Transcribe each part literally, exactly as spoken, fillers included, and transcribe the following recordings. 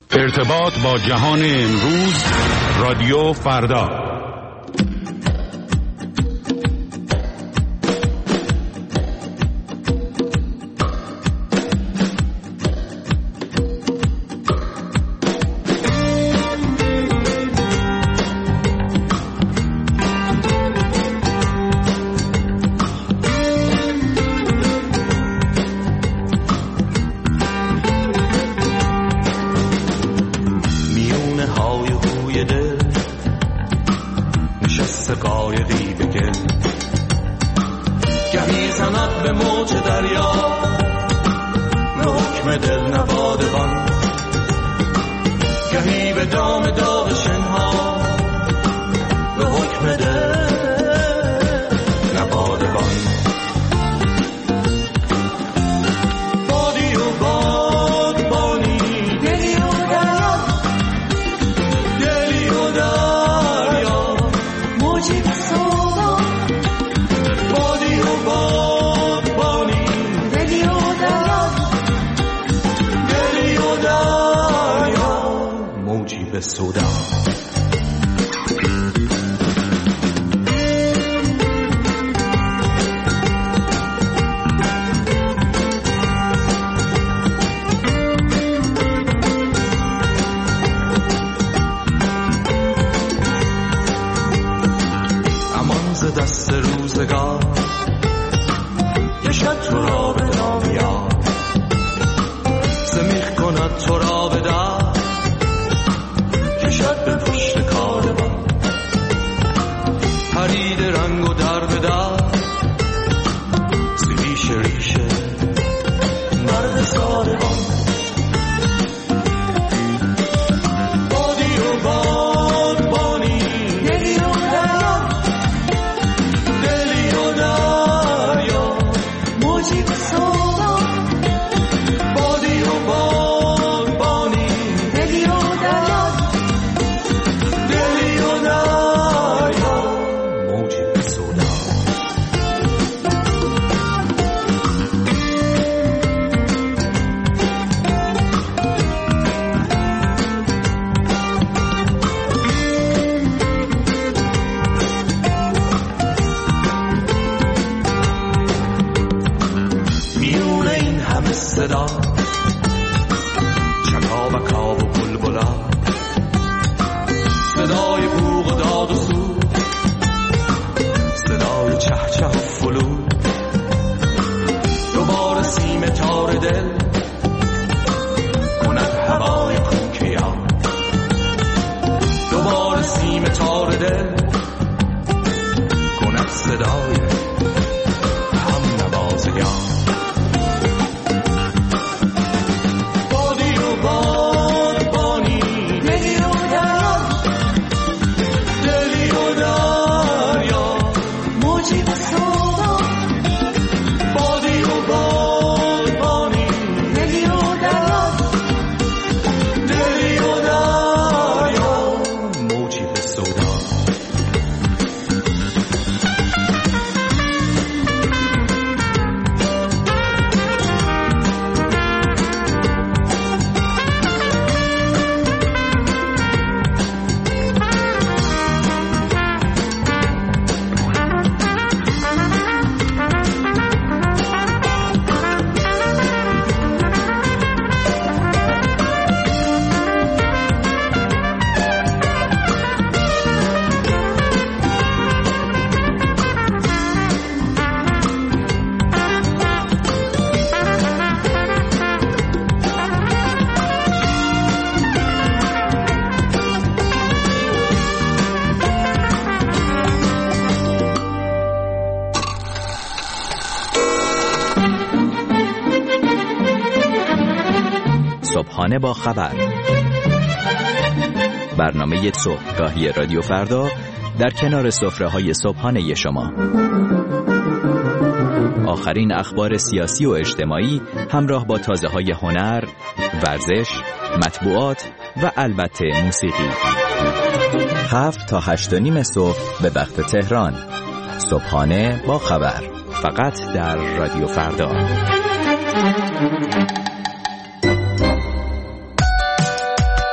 ارتباط با جهان امروز، رادیو فردا. صبحانه با خبر، برنامه صبحگاهی رادیو فردا در کنار سفره‌های صبحانه شما. آخرین اخبار سیاسی و اجتماعی همراه با تازه‌های هنر، ورزش، مطبوعات و البته موسیقی. هفت تا هشت و نیم صبح به وقت تهران. صبحانه با خبر، فقط در رادیو فردا.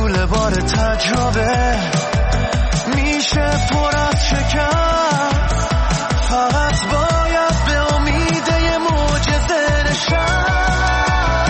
کوله بار تجربه میشه پر از شکر، فقط باید به امید یه معجزه نشست.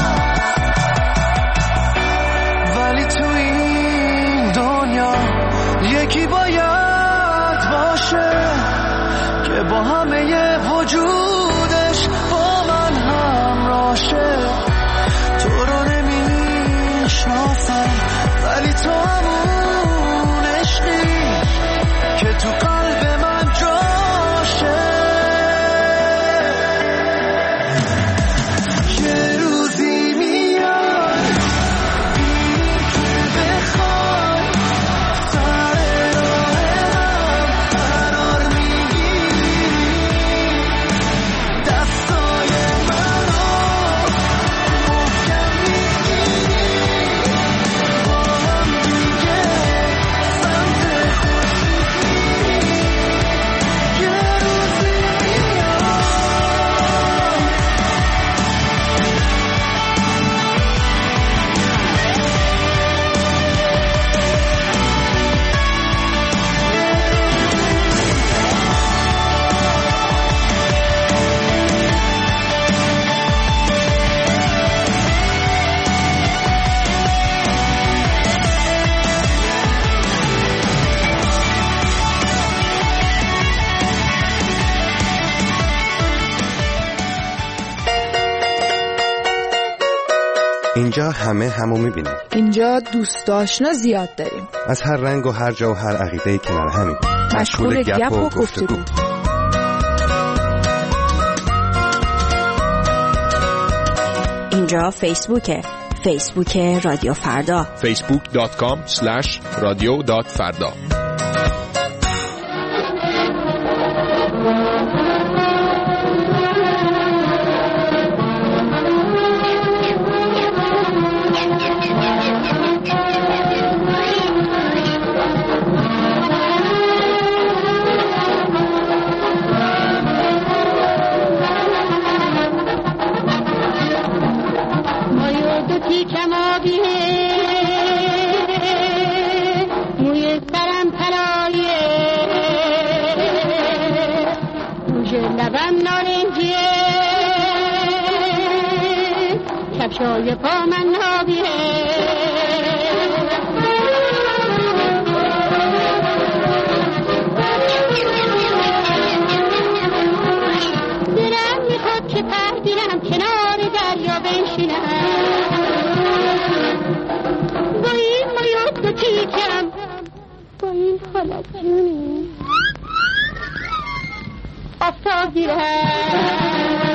ولی تو این دنیا یکی باید باشه که با همه ی وجودش با من همراشه. تو رو نمیشناسم ولی تو همون عشقی که تو قلب من جاشه. یه روزی میاد این که بخوای سر راه هم قرار میگیری، دستای منو محکم میگیری، با هم دیگه سمت خورشید میری. یه روزی میاد. اینجا همه همو میبینیم. اینجا دوست آشنا زیاد داریم. از هر رنگ و هر جا و هر عقیده‌ای کنار همیم. مشغول گپ و گفتگو. اینجا فیسبوکه. فیسبوک رادیو فردا. فیسبوک دات کام اسلش رادیو دات فردا. کفشای پا من نابیه دلم میخواد که پردیرم کنار دریا بنشینم، با این مایات و تیکم، با این حالت جونی آفتاب گیرم.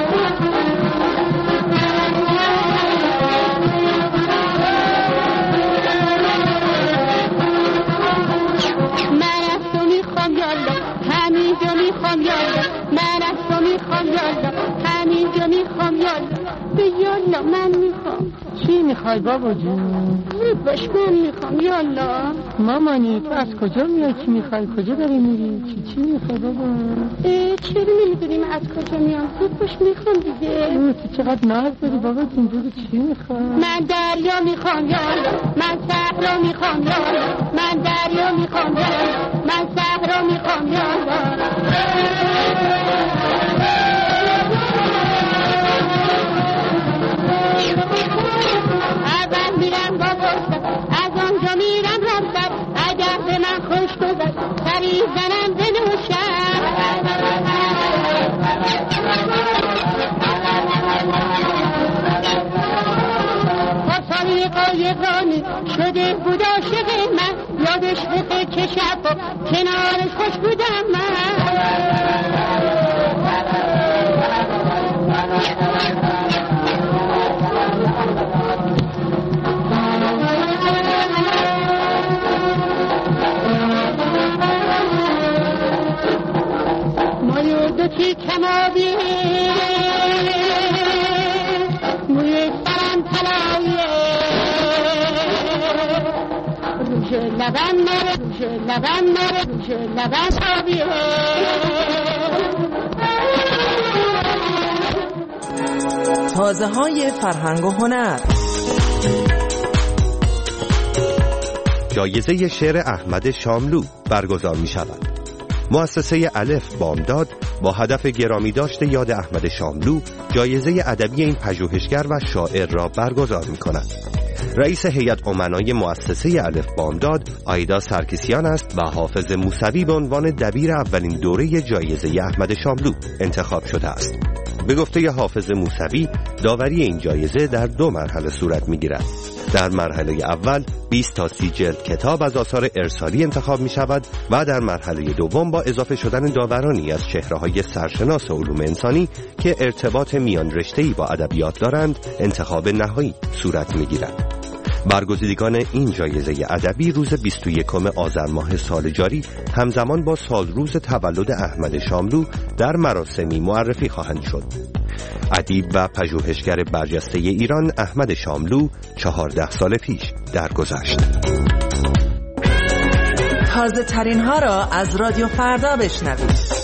همینجا میخوام یالا، من از تو میخوام یالا، همینجا میخوام یالا، به یالا من میخوام. چی میخوای بابا جون؟ زود باش من میخوام یالا. مامانی تو از کجا میای؟ چی میخوای؟ کجا داری میری؟ چی چی میخوای بابا؟ اه چرا نمیدونیم از کجا میام؟ زود باش میخوام دیگه. تو چقدر ناز داری بابا جون؟ بگو چی میخوای؟ من دریا میخوام یالا، من صحرا میخوام یالا، من دریا میخوام یالا، من صحرا میخوام یالا. اول میرم با بستم، از آنجا میرم رمزد، اگر به من خوش گذشت سریع زنم بنوشم. با سالیقای قانی شده بود عاشق من، یادش بخه که شب کنارش خوش بودم من. مایو دوتی کمابیه، موی سرم طلایه، روش لبم نره، روش لبم نره، روش لبم آبیه. تازه های فرهنگ و هنر. جایزه شعر احمد شاملو برگزار می شود. مؤسسه الف بامداد با هدف گرامی داشته یاد احمد شاملو جایزه ادبی این پژوهشگر و شاعر را برگزار می کند. رئیس هیئت امنای مؤسسه الف بامداد آیدا سرکیسیان است و حافظ موسوی به عنوان دبیر اولین دوره جایزه احمد شاملو انتخاب شده است. به گفته حافظ موسوی داوری این جایزه در دو مرحله صورت می‌گیرد. در مرحله اول بیست تا سی جلد کتاب از آثار ارسالی انتخاب می شود و در مرحله دوم با اضافه شدن داورانی از چهره‌های سرشناس علوم انسانی که ارتباط میان رشته‌ای با ادبیات دارند انتخاب نهایی صورت می‌گیرد. برگزیدگان این جایزه ادبی روز بیست و یکم آذر ماه سال جاری همزمان با سال روز تولد احمد شاملو در مراسمی معرفی خواهند شد. ادیب و پژوهشگر برجسته ایران احمد شاملو چهارده سال پیش درگذشت. تازه ترین ها را از رادیو فردا بشنوید.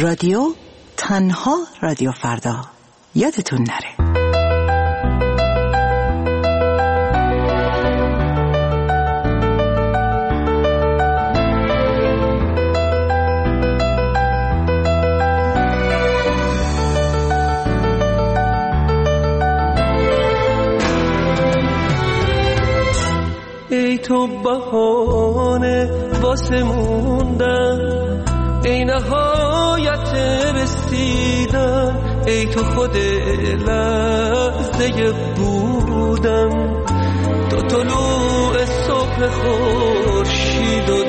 رادیو، تنها رادیو فردا. یادتون نره. ای تو بهانه واسه موندن، ای نهایت رسیدن، ای تو خود لحظه بودن، تو طلوع صبح خورشید و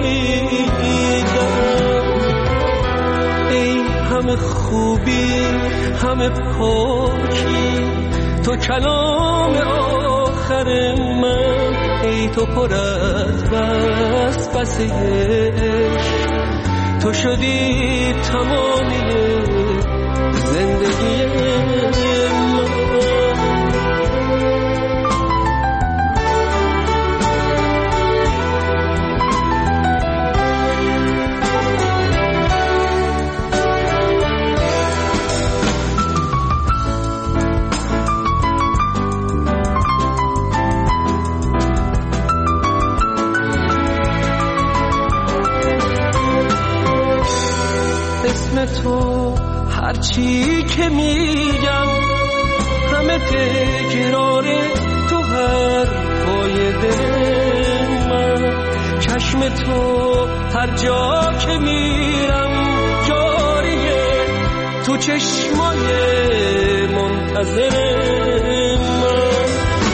دمیدن. ای همه خوبی همه پاکی، تو کلام آخر من، ای تو پر از وسوسه عشق، تو شدی تمامی زندگی من. اسم تو هرچی که میگم همه تکرار تو حرفای دل من. چشم تو هر جا که میرم جاریه، تو چشمای منتظر من.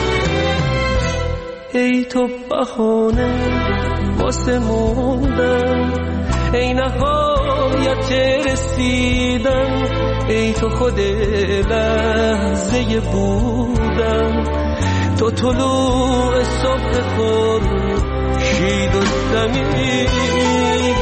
ای تو بهانه واسه موندن، ای نهایت رسیدن، ای تو خود لحظه بودن، تو طلوع صبح خورشید و دمیدن.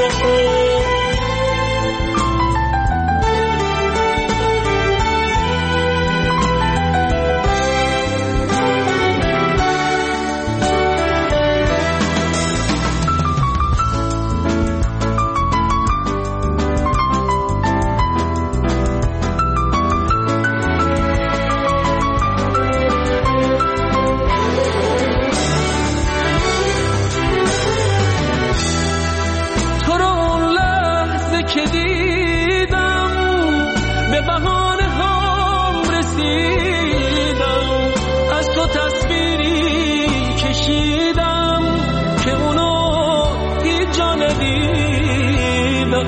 که دیدم به بهانه هم رسیدم، از تو تصویری کشیدم که اونو هیچ جا ندیدم.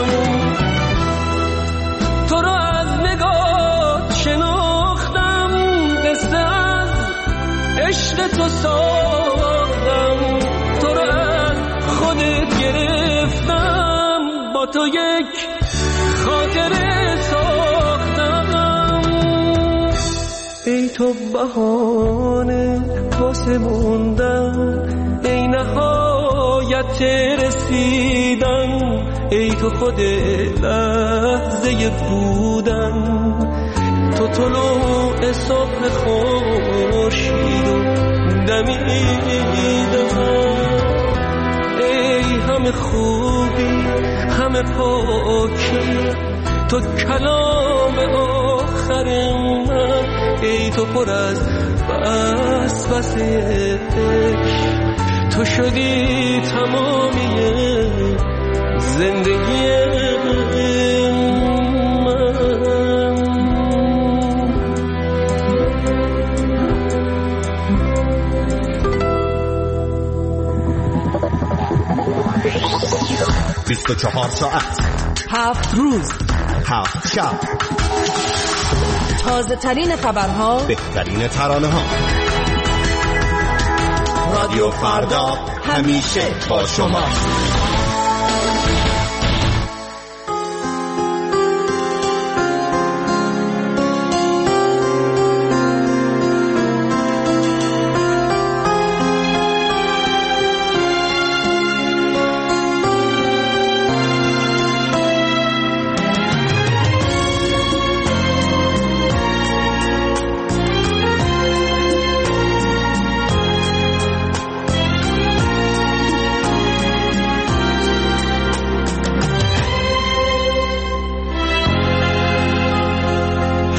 تو رو از نگاه شناختم، قصه از عشق تو ساختم، تو رو از خودت گرفتم، با تو یک خاطره ساختم. ای تو بهانه واسه موندن، ای نهایت رسیدن، ای تو خود لحظه بودن، تو طلوع صبح خورشید و دمیدن. ای همه خوبی همه پاکی، تو کلام آخر من، ای تو پر از وسوسه عشق، تو شدی تمامی زندگی من. بیست و چهار ساعت، هفت روز، هفت شب، تازه ترین خبرها، بهترین ترانه ها. رادیو فردا همیشه با شما.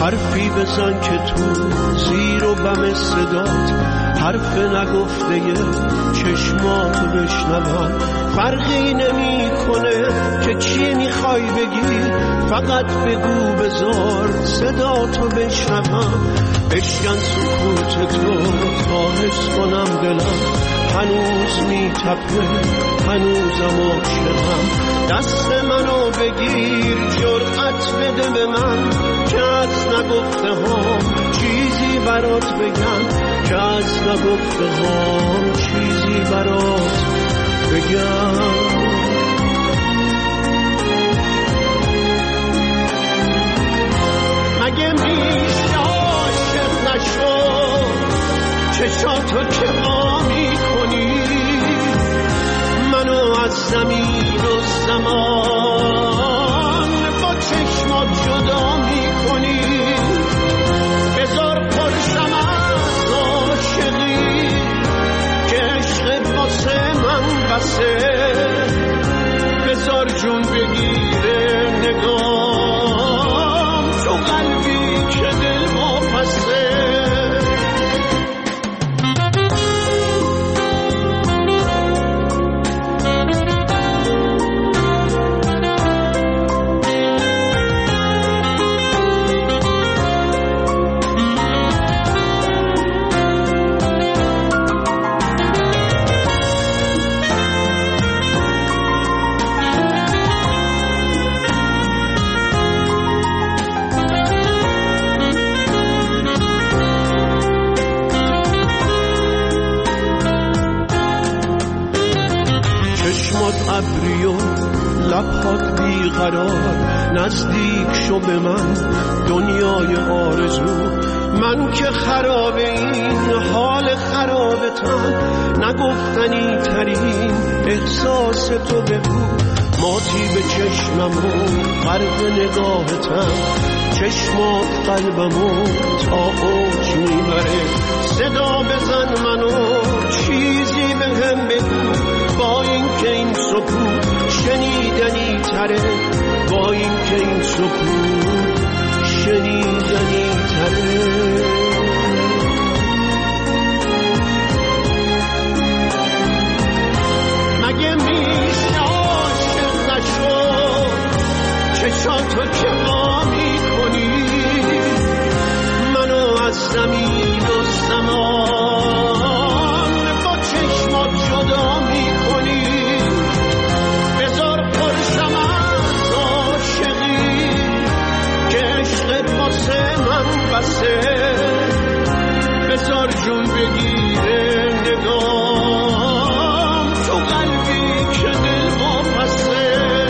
حرفی بزن که تو زیر و بم صدات حرف نگفته چشماتو بشنوم. فرقی نمی کنه که چی میخوای بگی، فقط بگو بذار صداتو بشنوم. بشکن سکوت تو تا حس کنم دلم هنوز میتپه، هنوزم عاشقم. دست منو بگیر جرأت بده به من که از نگفته ها چیزی برات بگم، که از نگفته ها چیزی برات بگم. مگه میشه عاشق نشو چشاتو که ما میکنی، منو از زمین و زمان با چشمات جدا میکنی. بذار پرشم از عاشقی که عشق واسه من بسه، بذار جون بگیره نگام تو قلبی که دل ما پسه. ابری و لبات بیقرار، نزدیک شو به من دنیای آرزو. من که خراب این حال خرابتم، نگفتنی ترین احساس تو بگو. ماتی به چشمم و غرق نگاهتم، چشمات قلبمو تا اوج میبره. صدا بزن منو چیزی به هم بگو، با این که این سکوت شنیدنی تره، با این که این سکوت شنیدنی تره. مگه میشه عاشق نشو چشاتو که ما میکنی، منو از زمین و زمان با چشمات جدا میکنی. بذار پرشم از عاشقی که عشق واسه من بسه، بذار جون بگیره نگام تو قلبی که دل ما پسه.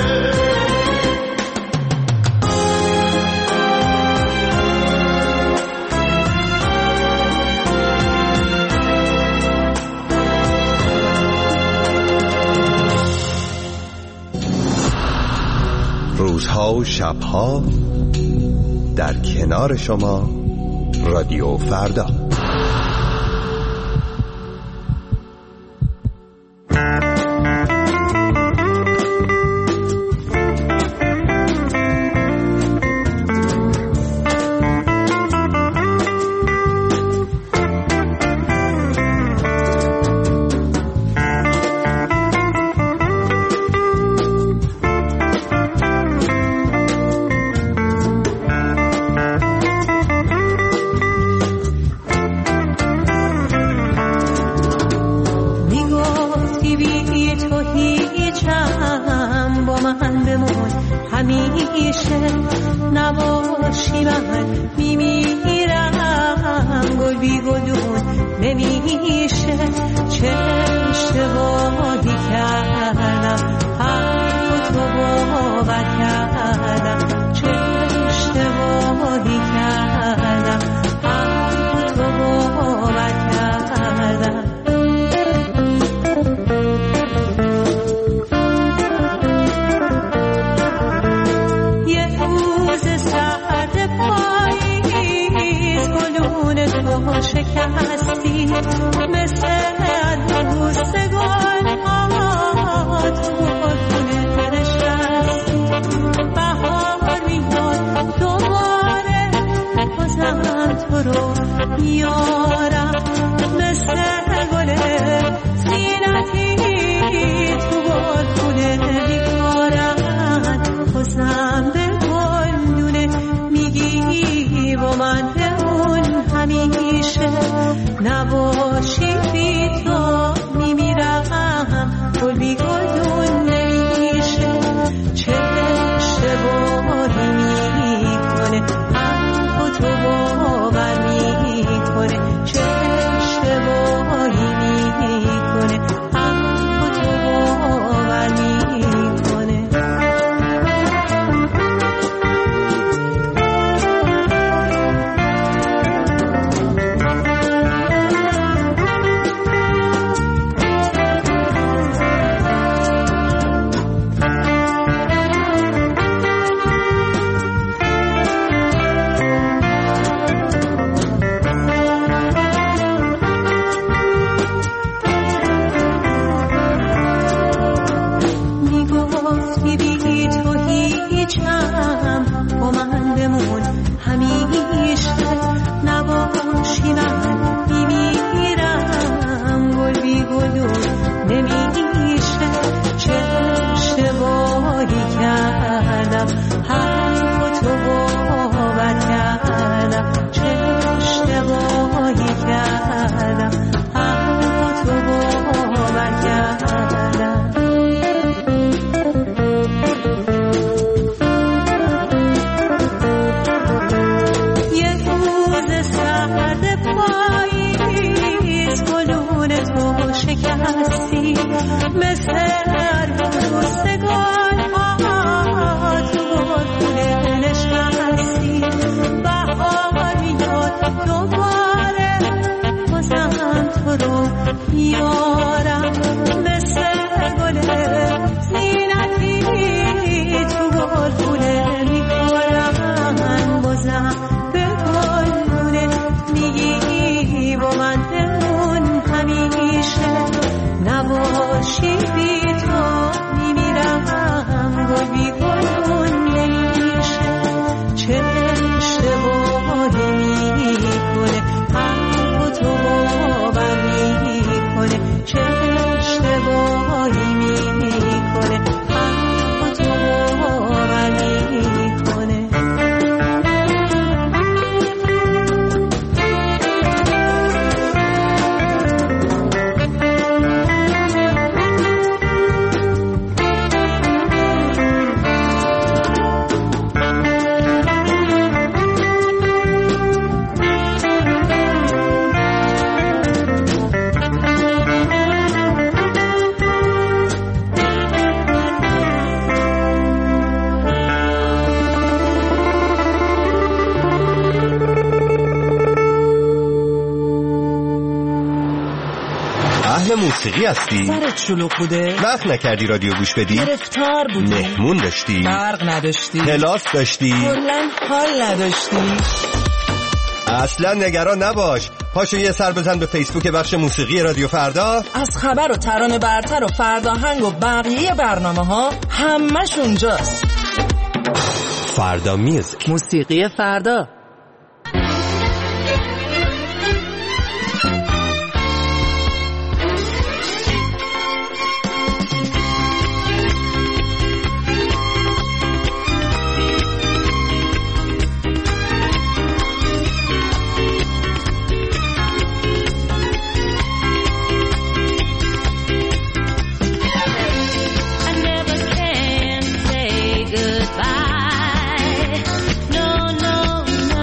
روزها و شبها در کنار شما رادیو فردا. نباشی بی تو میمیرم گل بی گلدون نمیشه چه اشتباهی میکنه حرف تو باور میکنه چه اشتباهی میکنه حرف تو باور میکنه موسیقی هستی؟ سرت شلوغ بوده؟ وقت نکردی رادیو گوش بدی؟ گرفتار بودی؟ مهمون داشتی؟ برق نداشتی؟ کلاس داشتی؟ کلاً حال نداشتی؟ اصلا نگران نباش، پاشو یه سر بزن به فیسبوک بخش موسیقی رادیو فردا. از خبر و ترانه برتر و فرداهنگ و بقیه برنامه ها همش اونجاست. فردا میوزیک، موسیقی فردا. Goodbye. No, no, no.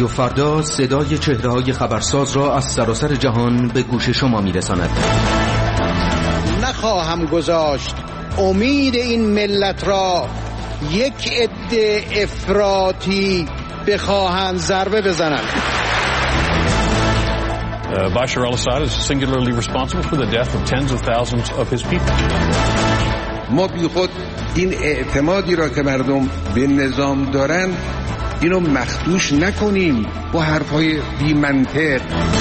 رادیو فردا صدای چهره‌های خبرساز را از سراسر جهان به گوش شما می‌رساند. نخواهم گذاشت امید این ملت را یک عده افراطی بخواهند ضربه بزنند. Uh, Bashar al-Assad is singularly responsible for the death of tens of thousands of his people. ما بی خود این اعتمادی را که مردم به نظام دارن اینو مخدوش نکنیم با حرفای بی منطق.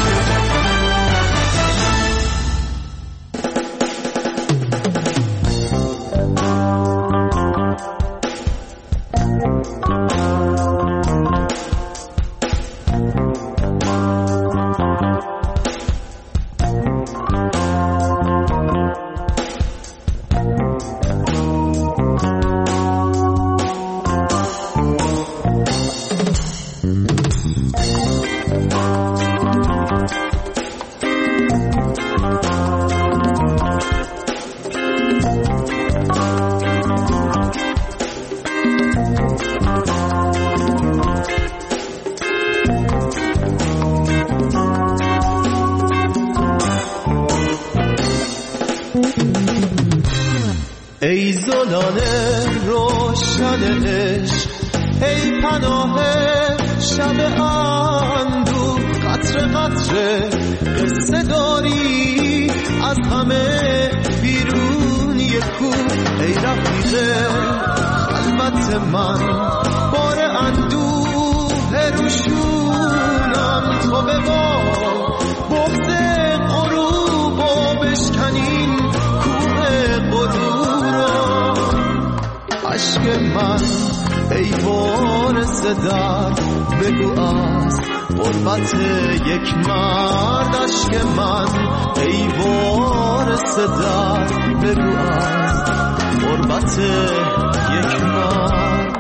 ای زلال روشن عشق، ای پناه شب اندوه، قطره قطره قصه داری از همه بیرونی کوه. ای رفیق خلوت من، بار اندوه روشونم، تو به بار بغض غروب و بشکنین کوه غروب. عشق من ای وارث درد، بگو از غربت یک مرد. عشق من ای وارث درد، بگو از غربت یک مرد.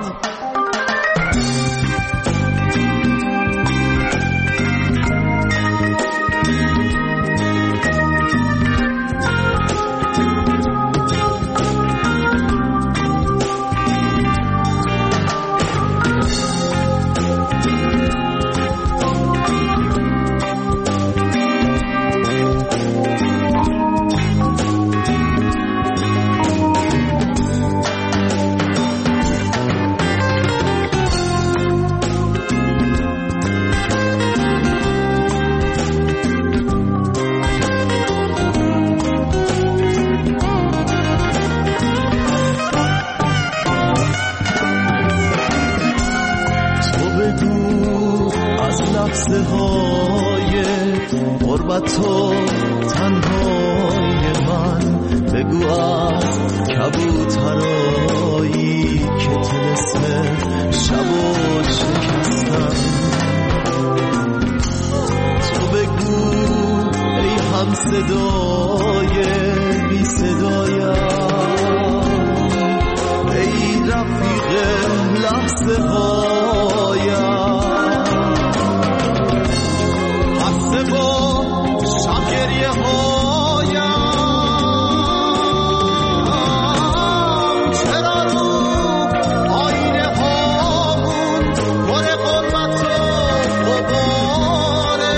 تو تنهای من، بگو از کبوترایی که طلسم شب و شکستن. تو بگو ای هم صدای بی صدایم، ای رفیق لحظه هایم. حسه با گریه هایم، چرا رو آینه هامون پر غربت و غباره.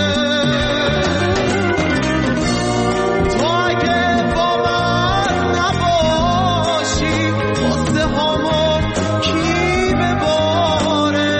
تو اگه با من نباشی، غصه هامون کی بباره.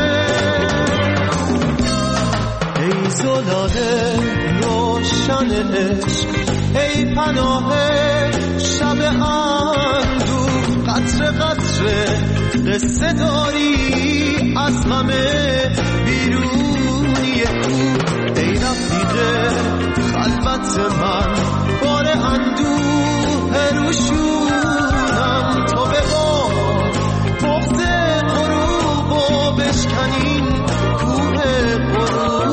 ای زلاله روشن عشق، ای پناه شب اندوه، قطره قطره قصه داری از همه بیرونی کوه. ای رفیق خلوت من، بار اندوه روشونم، تو به بار بغض غروب و بشکنین کوه غروب.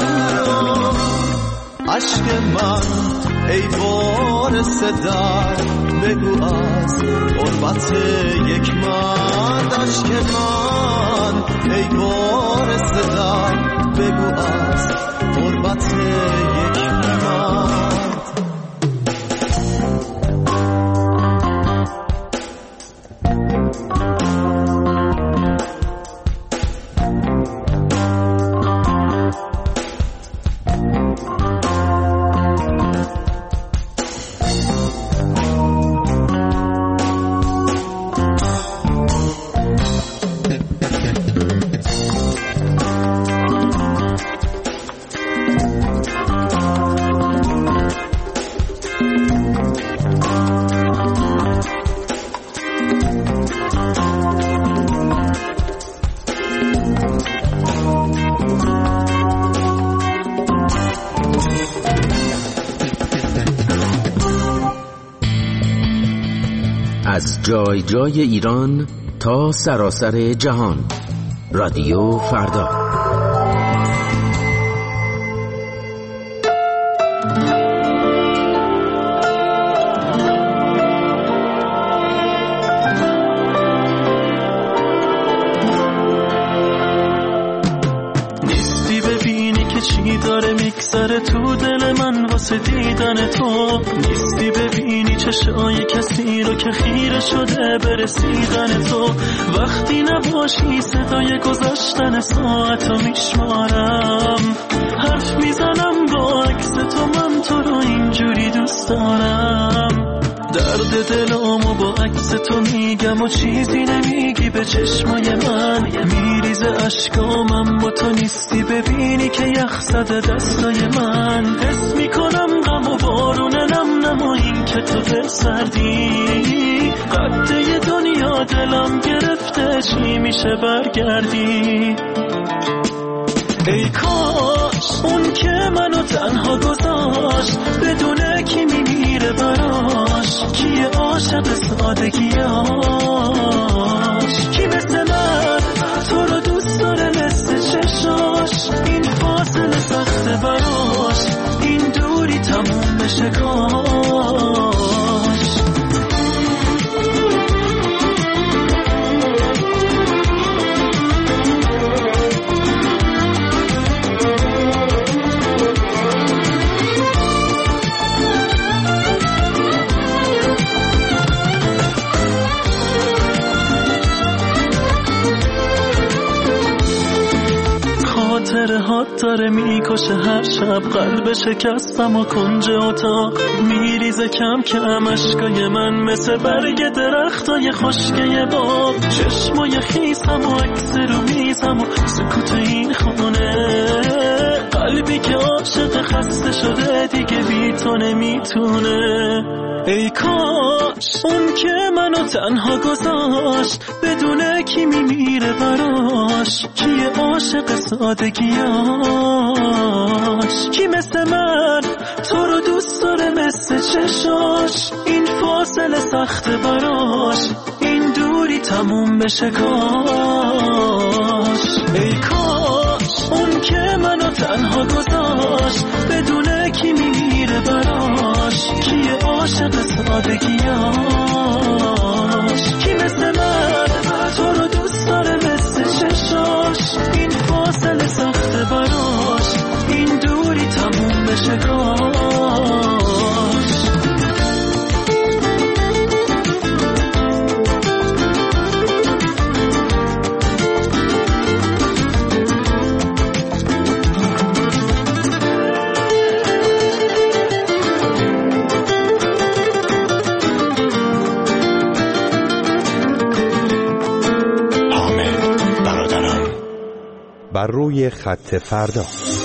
عشق من ای وارث درد، بگو از غربت یک مرد. عشق من ای وارث درد، بگو از غربت یک مرد. جای جای ایران تا سراسر جهان. رادیو فردا. داره میگذره تو دل من واسه دیدن تو، نیستی ببینی چشای کسی رو که خیره شده به رسیدن تو. وقتی نباشی صدای گذشتن ساعت رو میشمارم، حرف میزنم با عکس تو، من تو رو اینجوری دوست دارم. درد دلامو با عکس تو میگم و چیزی نمیگی به چشمای من، میریزه اشکامم با تو نیستی ببینی که یخ زده دستای من. حس میکنم غم و بارون نم نم و این که تو دل سردی، قده دنیا دلم گرفته چی میشه برگردی. ای کاش اون که منو تنها گذاشت بدونه کی میمیره براش، کیه عاشق سادگیاش، کی مثل من تو رو دوست داره مثل چشاش. این فاصله سخته براش، این دوری تموم بشه کاش. خاطرهات داره میکشه هر شب، قلب شکستم و کنج اتاق میریزه کم کم اشکای من مثل برگ درختای خشکه باغ. چشمای خیسم و عکس رو میزم و سکوت این خونه، قلبی که عاشق خسته شده دیگه بی تو نمیتونه. ای کاش اون که منو تنها گذاشت بدونه کی میمیره براش، کیه عاشق سادگیاش، کی مثل من تو رو دوست داره مثل چشاش. این فاصله سخته براش، این دوری تموم بشه کاش. ای کاش اون که منو تنها گذاشت بدونه کی میمیره براش، کیه عاشق سادگیاش، کی مثل من تو رو دوست داره مثل چشاش. این فاصله سخته براش، این دوری تموم بشه کاش. بر روی خط فردا.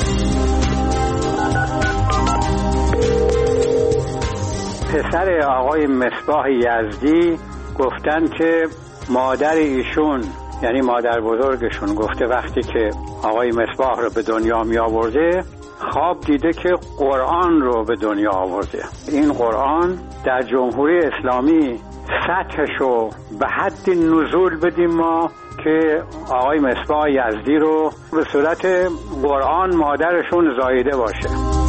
پسر آقای مصباح یزدی گفتن که مادر ایشون یعنی مادر بزرگشون گفته وقتی که آقای مصباح رو به دنیا می آورده خواب دیده که قرآن رو به دنیا آورده. این قرآن در جمهوری اسلامی سطحشو به حد نزول بدیم ما که آقای مصباح یزدی رو به صورت قرآن مادرشون زاییده باشه.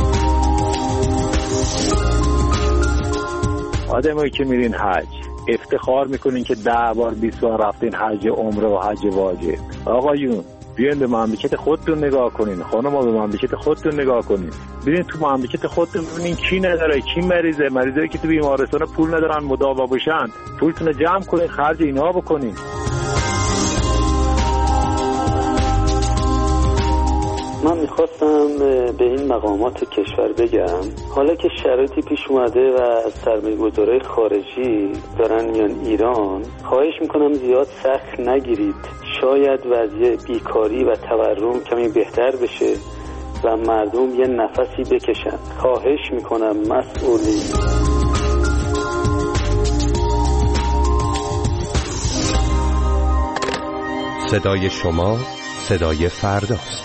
آدمایی که میرین حج افتخار میکنین که ده بار بیست بار رفتین حج عمره و حج واجب. آقایون بیاین به مملکت خودتون نگاه کنین، خانم‌ها به مملکت خودتون نگاه کنین، ببینین تو مملکت خودتون ببینین کی نداره، کی مریضه، مریضایی که تو بیمارستان پول ندارن مداوا بشن، پولتون رو جمع کنین خرج اینا بکنین. من میخواستم به این مقامات کشور بگم حالا که شرایطی پیش اومده و سرمایه‌گذارای خارجی دارن میان ایران، خواهش میکنم زیاد سخت نگیرید، شاید وضعیت بیکاری و تورم کمی بهتر بشه و مردم یه نفسی بکشن. خواهش میکنم مسئولین. صدای شما صدای فرداست.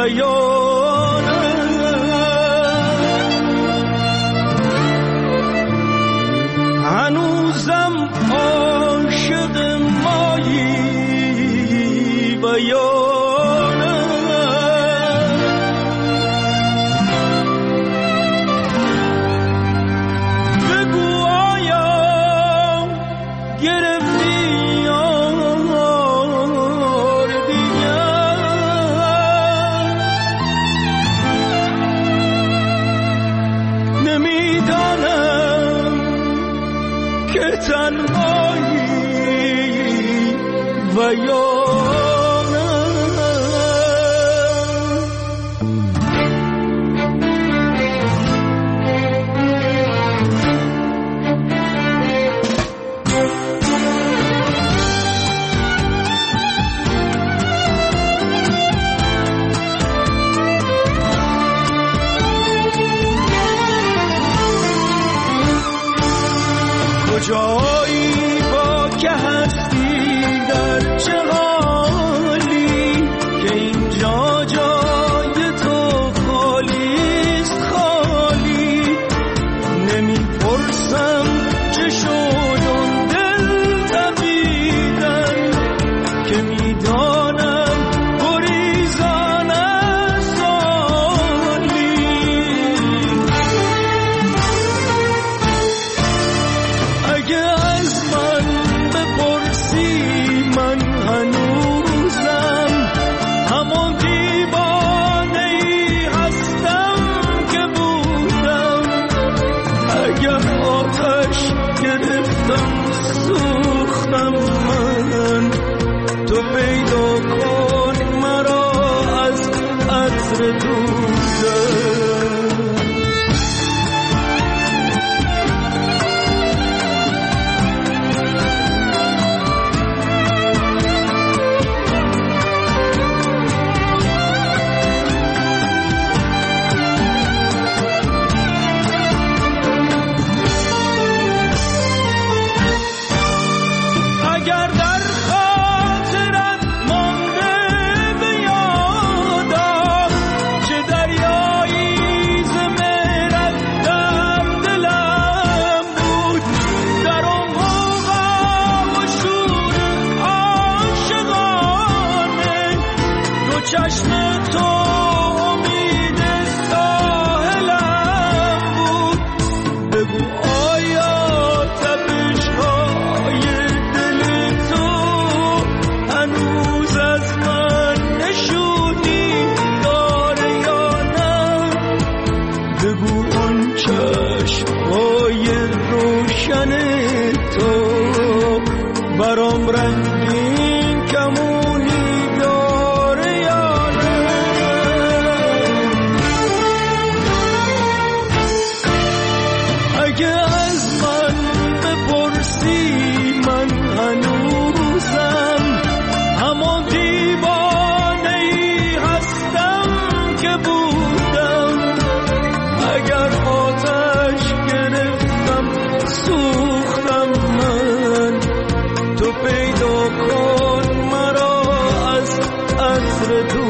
هنوزم عاشق مایی بیانه بگو آیا گرفتی یار دیگر نمیدانم که تنهایی و یا کجایی با که هستی در چه حالی که اینجا جای تو خالیست خالی نمیپرسم چه شد اون دل تبیدن که میدانم گریزان از سالی اگه از من بپرسی من هنوزم همون دیوانه‌ای هستم که بودم اگر آتش گرفتم سوختم من تو پیدا کن مرا از عطر دوزم اگر در خاطرت مانده به یادم چه دریایی ز مهرت در دلم بود در اون موقع و شور عاشقانه دو چشم تو امید ساحلم بود بگو آیا تپش‌های دل تو هنوز از من نشونی داره یا نه بگو اون چشم‌های روشن تو برام رنگین کمونی داره یا نه اگه از من بپرسی من هنوزم همون دیوانه‌ای هستم که بودم اگر آتش گرفتم سوختم من تو پیدا کن مرا از عطر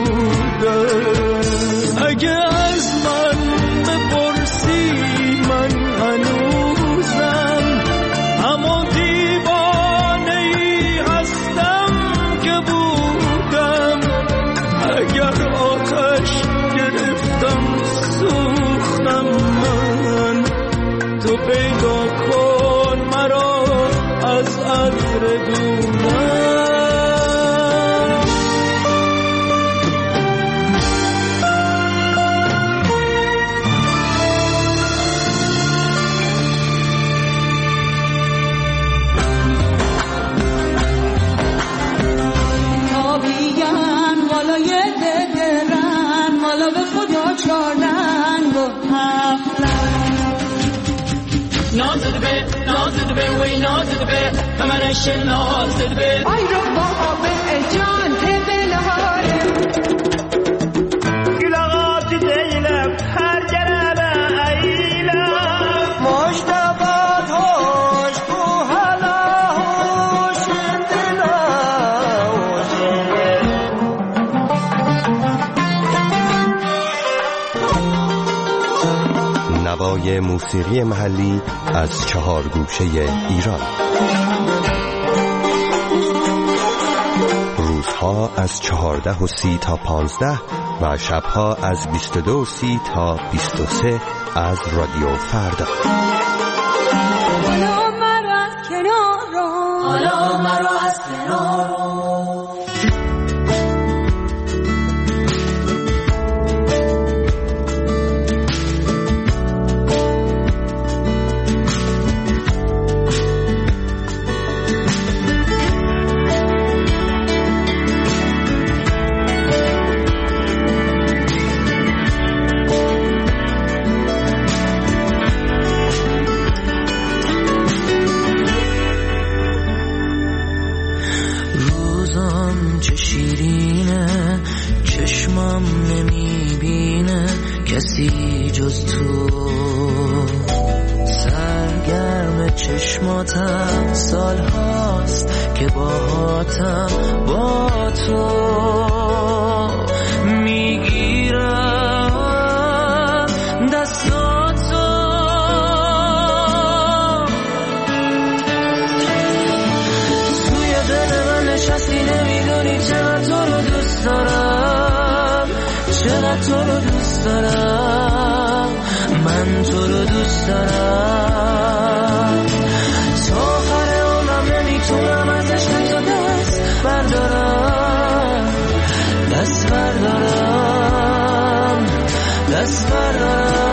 دودم اگه از من بپرسی من هنوزم همون دیوانه‌ای هستم که بودم اگر آتش گرفتم سوختم من تو پیدا کن مرا از عطر دودم تابیان والا یه دقرن والا به خدا چارن و هفتن نازد به نازد به وی نازد به همانش نازد به آی رو بابا به جان تبلهاره گلغات دیلم هر جرابه ایلم مشتبات هوش بو هلا هوش دلا هوش نوای موسیقی محلی از چهار گوشه ایران. روزها از چهارده و سی تا پانزده و شبها از بیست و دو و سی تا بیست و سه از رادیو فردا. حالا مرا از کنار رو، حالا مرا از کنار رو. کسی جز تو سرگرم چشماتم، سال هاست که باهاتم، با تو میگیرم دستاتو، توی دل من نشستی، نمیدونی چقدر تو رو دوست دارم، چقدر تو رو دوست دارم، من تو رو دوست دارم، تا آخر عمرم نمیتونم ازش تو دست بردارم، دست بردارم، دست بردارم.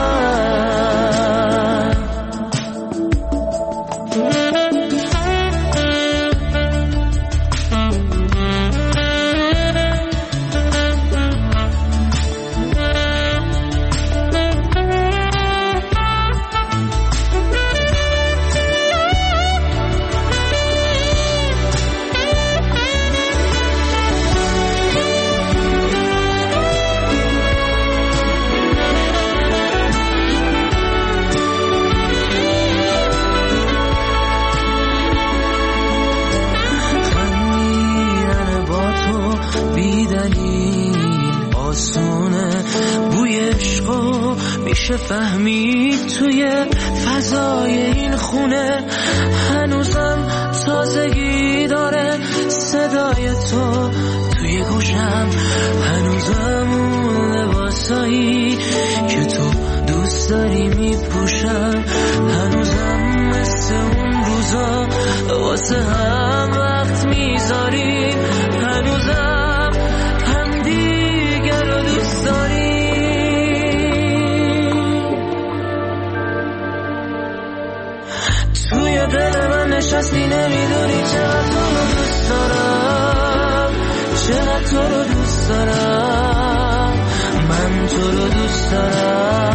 فهمید توی فضای این خونه، هنوزم تازگی داره صدای تو توی گوشم، هنوزم اون لباسایی که تو دوست داری میپوشم، هنوزم مثل اون روزا واسه هم وقت میذاریم، هنوزم هم دیگر رو دوست داریم. توی دل من نشستی، نمیدونی چقدر تو رو دوست دارم، چقدر تو رو دوست دارم، من تو رو دوست دارم.